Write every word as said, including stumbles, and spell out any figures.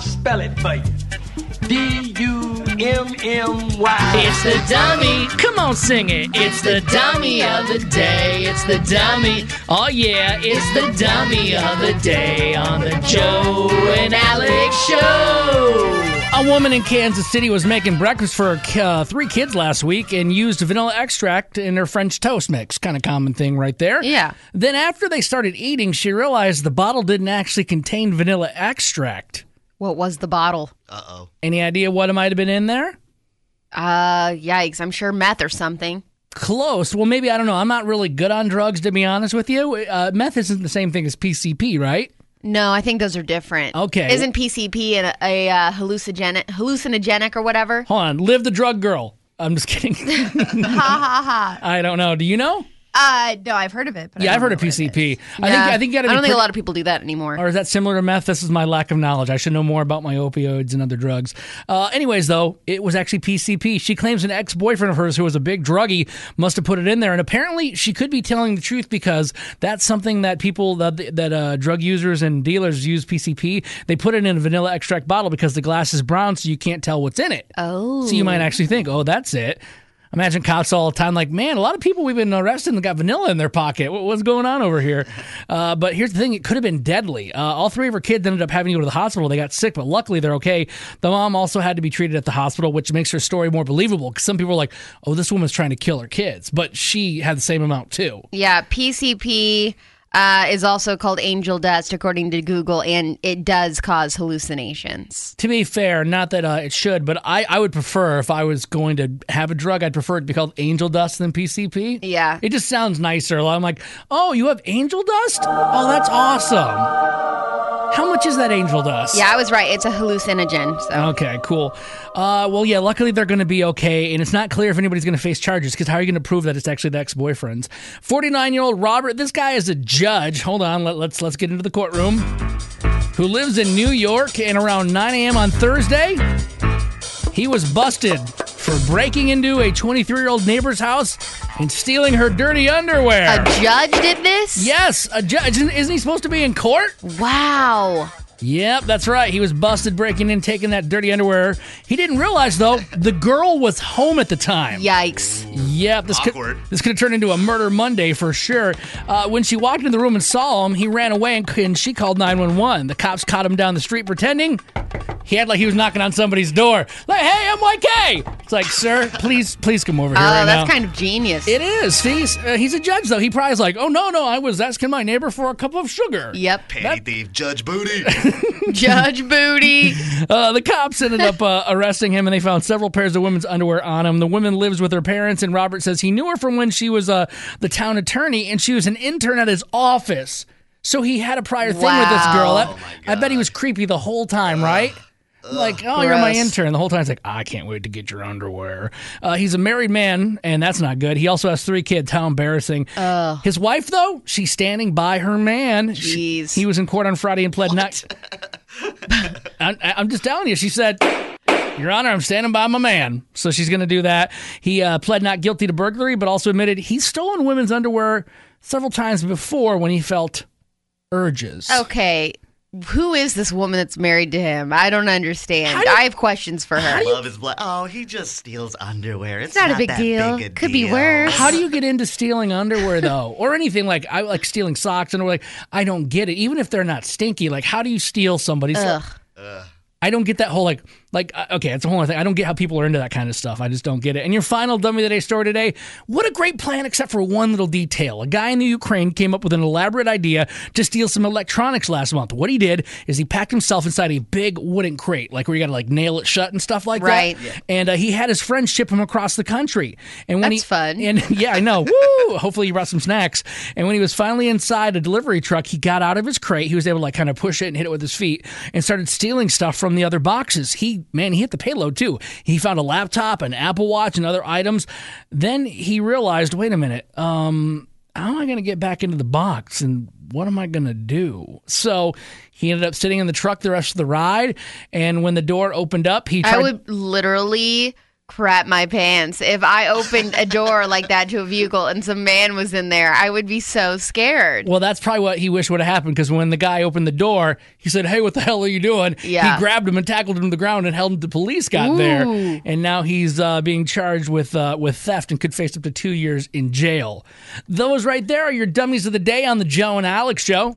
spell it for you. D U M M Y. It's the dummy. Come on, sing it. It's the dummy of the day. It's the dummy. Oh, yeah, it's the dummy of the day on the Joe and Alex Show. A woman in Kansas City was making breakfast for her uh, three kids last week and used vanilla extract in her French toast mix. Kind of common thing right there. Yeah. Then after they started eating, she realized the bottle didn't actually contain vanilla extract. What was the bottle? Uh-oh. Any idea what it might have been in there? Uh, yikes. I'm sure meth or something. Close. Well, maybe, I don't know. I'm not really good on drugs, to be honest with you. Uh, meth isn't the same thing as P C P, right? No, I think those are different. Okay. Isn't P C P a, a, uh, hallucinogenic, hallucinogenic or whatever? Hold on. Live the drug girl. I'm just kidding. Ha ha ha. I don't know. Do you know? Uh, no, I've heard of it. But Yeah, I I've don't heard of know P what C it P. is. I Yeah. think I think you gotta be I don't think pretty- a lot of people do that anymore. Or is that similar to meth? This is my lack of knowledge. I should know more about my opioids and other drugs. Uh, anyways, though, it was actually P C P. She claims an ex-boyfriend of hers who was a big druggie must have put it in there. And apparently she could be telling the truth because that's something that people, that, that uh, drug users and dealers use P C P. They put it in a vanilla extract bottle because the glass is brown so you can't tell what's in it. Oh. So you might actually think, oh, that's it. Imagine cops all the time like, man, a lot of people we've been arresting got vanilla in their pocket. What, what's going on over here? Uh, but here's the thing. It could have been deadly. Uh, all three of her kids ended up having to go to the hospital. They got sick, but luckily they're okay. The mom also had to be treated at the hospital, which makes her story more believable because some people are like, oh, this woman's trying to kill her kids. But she had the same amount, too. Yeah, P C P uh, is also called angel dust, according to Google, and it does cause hallucinations. To be fair, not that uh, it should, but I, I would prefer if I was going to have a drug, I'd prefer it to be called angel dust than P C P. Yeah. It just sounds nicer. I'm like, oh, you have angel dust? Oh, that's awesome. How much is that angel dust? Yeah, I was right. It's a hallucinogen. So. Okay, cool. Uh, well, yeah, luckily they're going to be okay, and it's not clear if anybody's going to face charges, because how are you going to prove that it's actually the ex-boyfriend's? forty-nine-year-old Robert, this guy is a judge. Hold on, let, let's let's get into the courtroom. Who lives in New York, and around nine a.m. on Thursday, he was busted for breaking into a twenty-three-year-old neighbor's house and stealing her dirty underwear. A judge did this? Yes, a judge. Isn't isn't he supposed to be in court? Wow. Yep, that's right. He was busted breaking in, taking that dirty underwear. He didn't realize, though, the girl was home at the time. Yikes. Yep, this could, Awkward. this could have turned into a murder Monday for sure. Uh, when she walked into the room and saw him, he ran away and, and she called nine one one. The cops caught him down the street pretending he had like he was knocking on somebody's door. Like, hey, M Y K! It's like, sir, please, please come over here Oh, right that's now. kind of genius. It is. He's, uh, he's a judge, though. He probably is like, oh, no, no, I was asking my neighbor for a cup of sugar. Yep. Panty thief, Judge Booty. Judge Booty. Uh, the cops ended up uh, arresting him, and they found several pairs of women's underwear on him. The woman lives with her parents, and Robert says he knew her from when she was uh, the town attorney, and she was an intern at his office. So he had a prior thing with this girl. Wow. That- I bet he was creepy the whole time, right? Like, oh, you're my gross. intern. The whole time it's like, I can't wait to get your underwear. Uh, he's a married man, and that's not good. He also has three kids. How embarrassing. His wife, though, she's standing by her man. She- Jeez. he was in court on Friday and pled not. I'm, I'm just telling you. She said, Your Honor, I'm standing by my man. So she's going to do that. He uh, pled not guilty to burglary, but also admitted he's stolen women's underwear several times before when he felt urges. Okay. Who is this woman that's married to him? I don't understand. do- I have questions for her. Love is blind. Oh, he just steals underwear. It's, It's not a big that deal. Big a Could be deal. worse. How do you get into stealing underwear, though? Or anything like, I like stealing socks and like, I don't get it. Even if they're not stinky, like, how do you steal somebody's? Ugh. I don't get that whole like, like uh, okay, it's a whole other thing. I don't get how people are into that kind of stuff. I just don't get it. And your final Dummy of the Day story today, what a great plan except for one little detail. A guy in the Ukraine came up with an elaborate idea to steal some electronics last month. What he did is he packed himself inside a big wooden crate, like where you got to like nail it shut and stuff like Right. that. Yeah. And uh, he had his friends ship him across the country. And when That's he, fun. And yeah, I know. Woo! Hopefully he brought some snacks. And when he was finally inside a delivery truck, he got out of his crate. He was able to like kind of push it and hit it with his feet and started stealing stuff from the other boxes. He, man, he hit the payload too. He found a laptop, an Apple Watch, and other items. Then he realized, wait a minute, um, how am I going to get back into the box? And what am I going to do? So he ended up sitting in the truck the rest of the ride. And when the door opened up, he tried. I would literally crap my pants. If I opened a door like that to a vehicle and some man was in there, I would be so scared. Well, that's probably what he wished would have happened, because when the guy opened the door, he said, "Hey, what the hell are you doing?" Yeah. He grabbed him and tackled him to the ground and held him. The police got Ooh. there, and now he's uh, being charged with uh, with theft and could face up to two years in jail. Those right there are your dummies of the day on the Joe and Alex Show.